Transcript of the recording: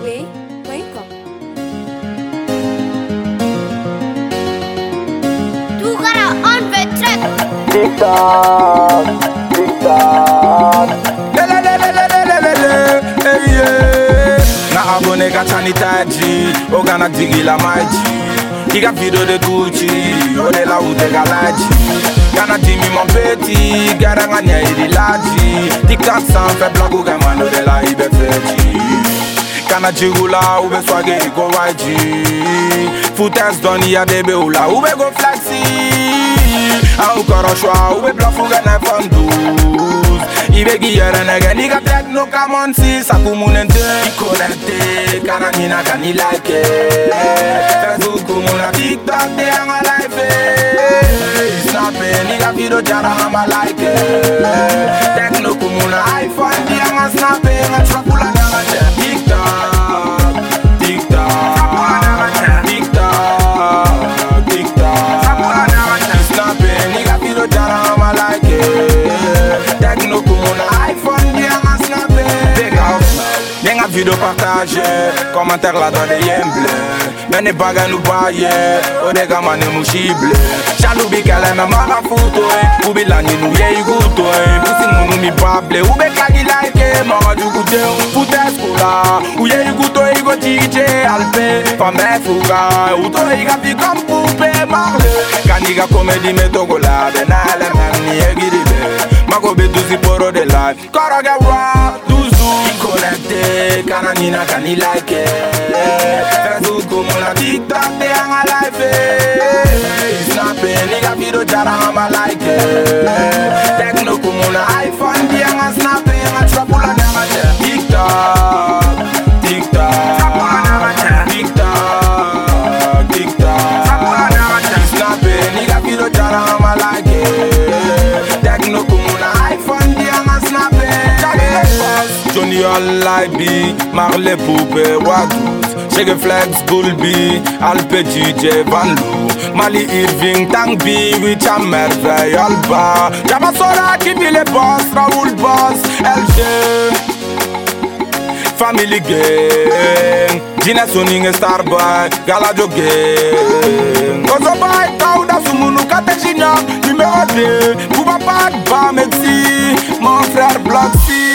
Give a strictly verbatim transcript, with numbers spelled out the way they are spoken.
play point com. Toegara on the track. Tic tac, tic tac. Le le le le le le le le, hey yeah. Na abone ka chanitaji, ogana digi la maji. Iga video de Gucci, ode la ute galaji. Gana timi mon petit, gara nganya iri laji. Tic tac sans fait blague ou gaman ode la ibe feti. Kana jigula ube swage iko waji. Footers doni ya debe ula ube go flexi. Au koro shwa ube bluff uga na fondus. Ibe giyere nege niga techno kamonsi. Saku munente ikonente. Kana nina kani like it. Facebook kumuna TikTok de anga life it. Snapping niga video jara hama like it. Techno kumuna iPhone de anga snapping. A trapula nanga che TikTok, TikTok, TikTok, TikTok. Snapping niga video jara hama like it. Techno kumuna iPhone de anga snapping. Big house. Nenga video partage, commentaire là dans les yembles. Mene baga nou baye, odega mane mouchible. Chaloubi kele me mara futo eh. Ubi lani nou ye iguto eh. Pusi munu mi bable, ube kagi like mara du gute. Pute skula, u ye iguto igo tije alpe. Fame fuga, uto iga fi kom poupe marle. Kaniga komedi me togolade, na ele men ni egiribe. Mago be duzi poro de life, kora ge rap, duzu. Ikonete, kana nina kani like it. Facebook kumuna TikTok de anga life it. Snapping niga video jara hama like it. Techno kumuna iPhone de anga snapping. A trapula nanga che TikTok, TikTok, TikTok, TikTok. Snapping niga video jara hama like it. Techno kumuna iPhone de anga snapping. Johnny all I be, Marley Poupe, Wadou. Shake Flex, Bulby, Alpe D J, Van Loo, Mali Irving, Tang B, Witch a merveille, Alba, Jabba Sora, Kibi le boss, Raoul Boss, L G, Family Gang, Gina Soning Starboy, Galadio Gang, Gozo Boy, Kauda Sumunu, Katejina, numéro deux, Bouba Pat, Ba Mexi, mon frère Bloxy.